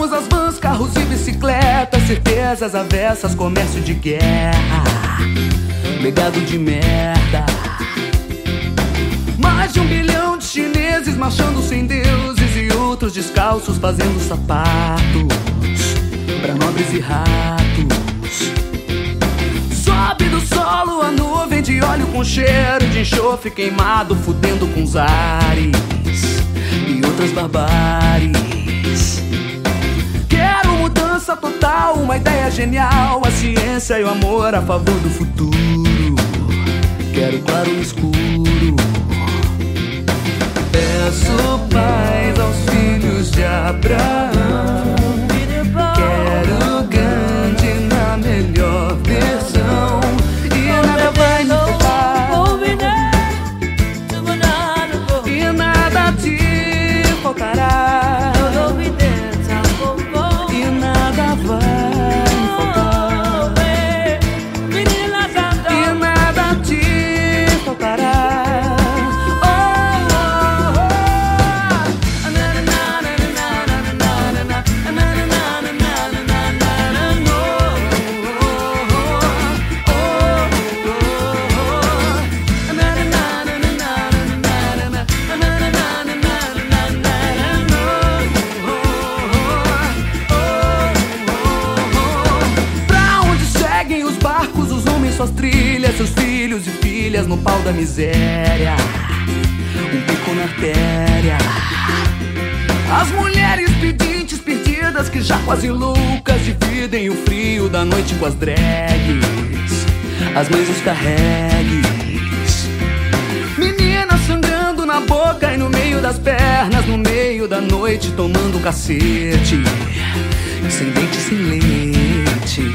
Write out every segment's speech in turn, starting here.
Somos as vans, carros e bicicletas, certezas avessas, comércio de guerra, legado de merda. Mais de 1 bilhão de chineses marchando sem deuses e outros descalços fazendo sapatos pra nobres e ratos. Sobe do solo a nuvem de óleo com cheiro de enxofre queimado, fudendo com os ares e outras barbáries. Quero mudança total, uma ideia genial, a ciência e o amor a favor do futuro. Quero claro no escuro. Peço paz aos filhos de Abraão. Quero Gandhi na melhor versão. E nada vai me faltar, e nada te faltará, e nada vai me faltar, e nada te faltará. Suas trilhas, seus filhos e filhas no pau da miséria, um pico na artéria. As mulheres pedintes perdidas que já quase loucas dividem o frio da noite com as drags, as mães os carregues. Meninas sangrando na boca e no meio das pernas, no meio da noite tomando cacete, sem dente, sem leite.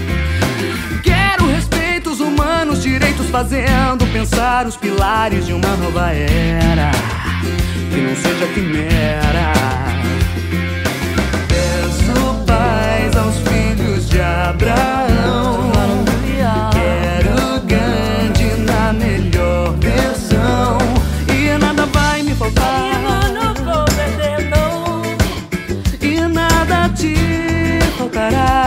Humanos, direitos fazendo pensar os pilares de uma nova era, que não seja quimera. Peço paz aos filhos de Abraão. Quero Gandhi na melhor versão. E nada vai me faltar, e nada te faltará.